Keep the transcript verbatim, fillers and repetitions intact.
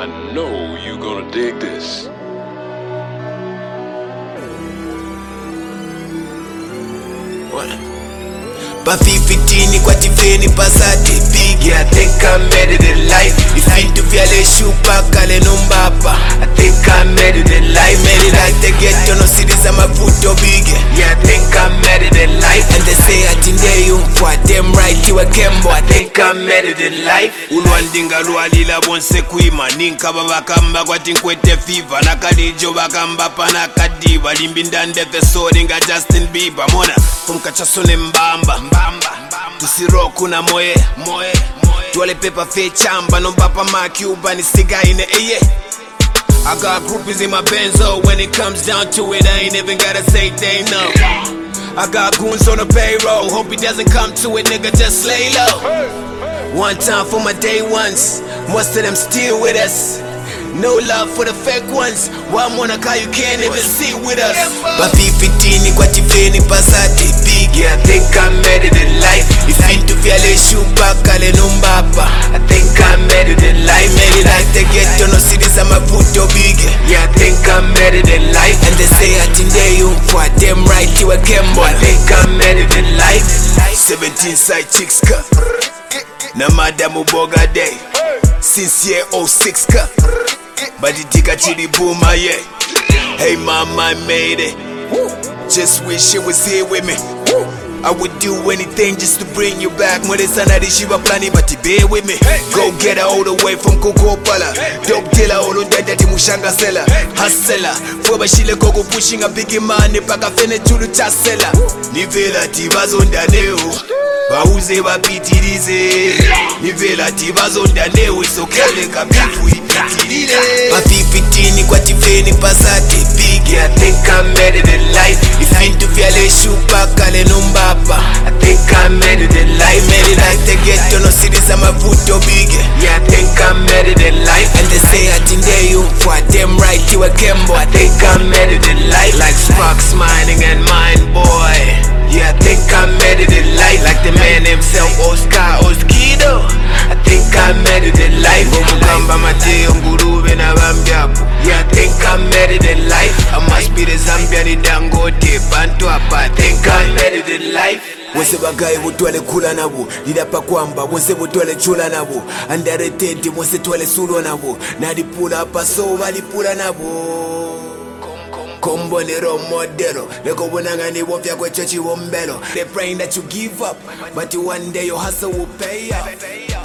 I know you're gonna dig this. Bafifitini kwa tifeni pasate big. Yeah, I think I made it in life. Ifintu vyale shupa kale numbapa. I think I made it in life. Made it like the ghetto, no cities I'm a photo big. Yeah, I think I made it in life. And they say atinde yumfwa, them right you a kembo. I think I made it in life. Ulwandinga lwalila bonse kuima ninka babakamba kwa tinkwete fever nakalijo bakamba pana kadiba limbindande fesori nga Justin Bieber mona umkachasone mbamba mbamba tusiroku na moye moye tuwale pepa fe chamba no bapa ma Cuba ni siga ine eye. I got groupies in my benzo. When it comes down to it, I ain't even gotta say they know. I got goons on the payroll. Hope it doesn't come to it, nigga, just lay low. One time for my day ones. Most of them still with us. No love for the fake ones. One wanna call you can't even see with us. Bafifitini kwa tifeni pasate big. Yeah, I think I made it in life. Ifintu vyale shupa kale numbapa. I think I made it in life. Made it like the ghetto, no cities I'm a photo big. Yeah, I think I made it in life. And they say atinde yumfwa, them right you a kembo. I think I made it in life. seventeen side chicks ka na madamu boga day since year oh six ka baditika chili boomer yeah. Hey mama, I made it. Just wish it was here with me. I would do anything just to bring you back. Mwele sana di shiva plani but bear with me. Go get her all the way from Coco Pala. Dope dealer all the day mushanga seller. Hustler Foba shile koko pushing a big money paka fene chulu chasela. Nivela tibazonda neo bauze bapitirize. Nivela tibazonda neo isokele kabifu ipitirire. Bafifitini kwa tifeni pasate big. Yeah, I think I made it in life. Ifintu vyale shupa kale numbapa. I think I made it in life. Made it like the ghetto, no cities I'm a photo big. Yeah, I think I made it in life. And they say atinde yumfwa, them right you a kembo. I think I made it in life. Like Sparks mining and mine boy. Yeah, I think I made it in life. Like the man himself, Oscar Oskido. I think I made it in life. Mugamba Mateo Ngurube na Bambiapo. Yeah, I think I made it in life. I must be the Zambian Dangote Bantu apa. I think I made it in life. Wese bagaye butwale kula nabo lidapa kwamba wese butwale chula nabo underrated wese twale sulo nabo nalipula paso walipula nabo kombo ni role modelo leko bonanga ni wofya kwe chechi wombelo. They praying that you give up but one day your hustle will pay off.